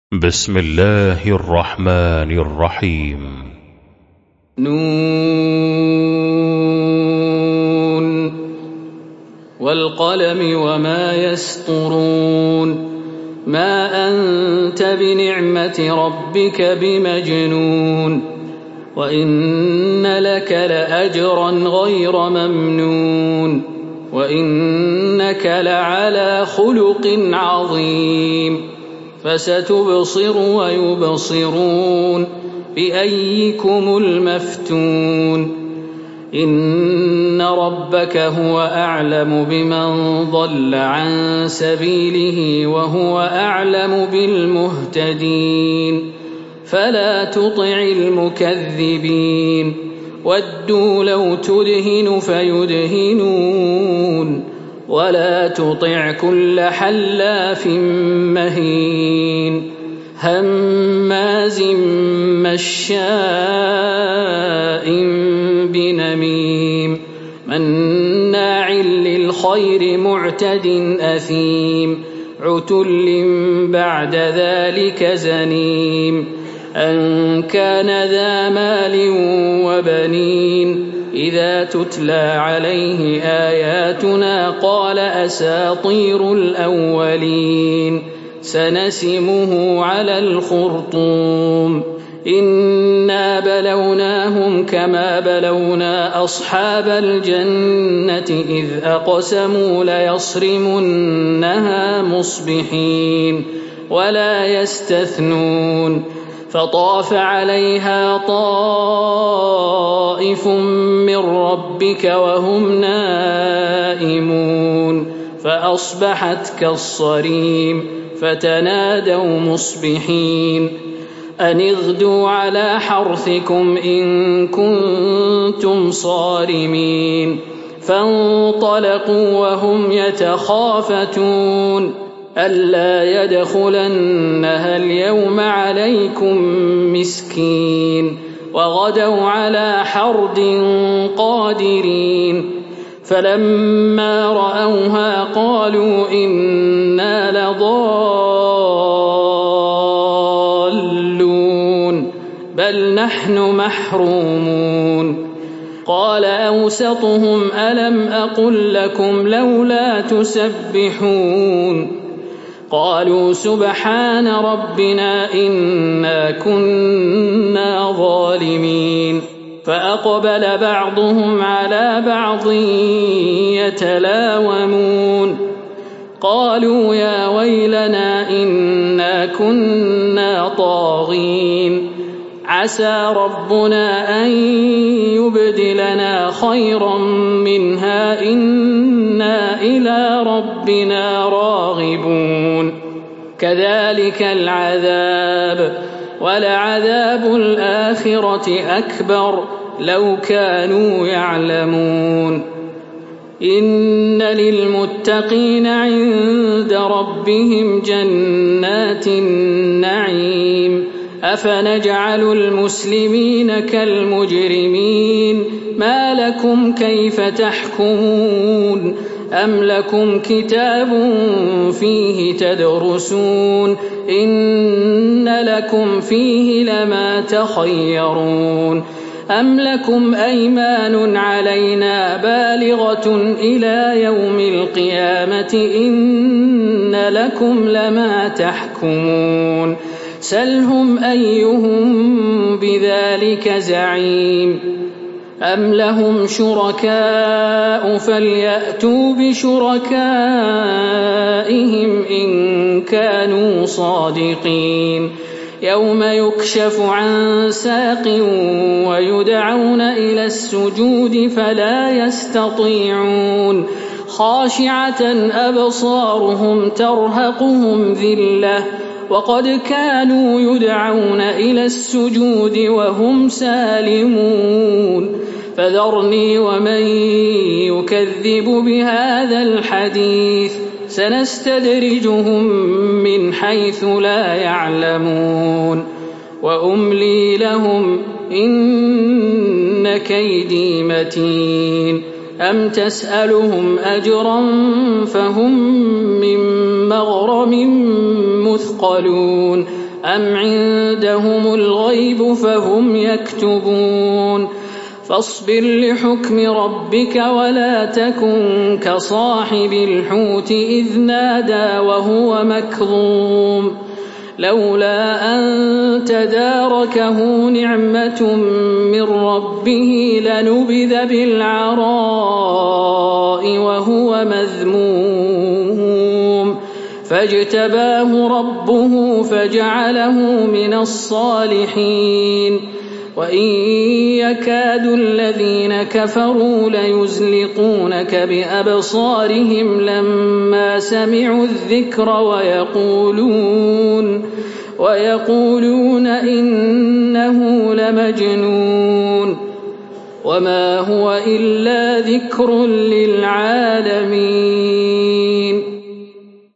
بسم الله الرحمن الرحيم. نون والقلم وما يسطرون ما أنت بنعمة ربك بمجنون وإن لك لأجرا غير ممنون وإنك لعلى خلق عظيم فستبصر ويبصرون بأيكم المفتون إن ربك هو أعلم بمن ضل عن سبيله وهو أعلم بالمهتدين فلا تطع المكذبين ودوا لو تدهن فيدهنون ولا تطع كل حلاف مهين هماز مشاء بنميم مناع للخير معتد أثيم عتل بعد ذلك زنيم أن كان ذا مال وبنين إذا تتلى عليه آياتنا قال أساطير الأولين سنسمه على الخرطوم إنا بلوناهم كما بلونا أصحاب الجنة إذ أقسموا ليصرمنها مصبحين ولا يستثنون فطاف عليها طائف من ربك وهم نائمون فأصبحت كالصريم فتنادوا مصبحين أن اغدوا على حرثكم إن كنتم صارمين فانطلقوا وهم يتخافتون ألا يدخلنها اليوم عليكم مسكين وغدوا على حرد قادرين فلما رأوها قالوا إنا لضالون بل نحن محرومون قال أوسطهم ألم أقل لكم لولا تسبحون قالوا سبحان ربنا إنا كنا ظالمين فأقبل بعضهم على بعض يتلاومون قالوا يا ويلنا إنا كنا طاغين عسى ربنا أن يبدلنا خيرا منها إنا إلى ربنا راغبون كذلك العذاب ولعذاب الآخرة أكبر لو كانوا يعلمون إن للمتقين عند ربهم جنات النعيم أفنجعل المسلمين كالمجرمين ما لكم كيف تحكمون أم لكم كتاب فيه تدرسون إن لكم فيه لما تخيرون أم لكم أيمان علينا بالغة إلى يوم القيامة إن لكم لما تحكمون سلهم أيهم بذلك زعيم أم لهم شركاء فليأتوا بشركائهم إن كانوا صادقين يوم يكشف عن ساق ويدعون إلى السجود فلا يستطيعون خاشعة أبصارهم ترهقهم ذلة وقد كانوا يدعون إلى السجود وهم سالمون فذرني ومن يكذب بهذا الحديث سنستدرجهم من حيث لا يعلمون وأملي لهم إن كيدي متين أم تسألهم أجرا فهم من مغرم مثقلون أم عندهم الغيب فهم يكتبون فاصبر لحكم ربك ولا تكن كصاحب الحوت إذ نادى وهو مكظوم لولا أن تداركه نعمة من ربه لنبذ بالعراء وهو مذموم فاجتباه ربه فجعله من الصالحين وإن يكاد الذين كفروا ليزلقونك بأبصارهم لما سمعوا الذكر ويقولون إنه لمجنون وما هو إلا ذكر للعالمين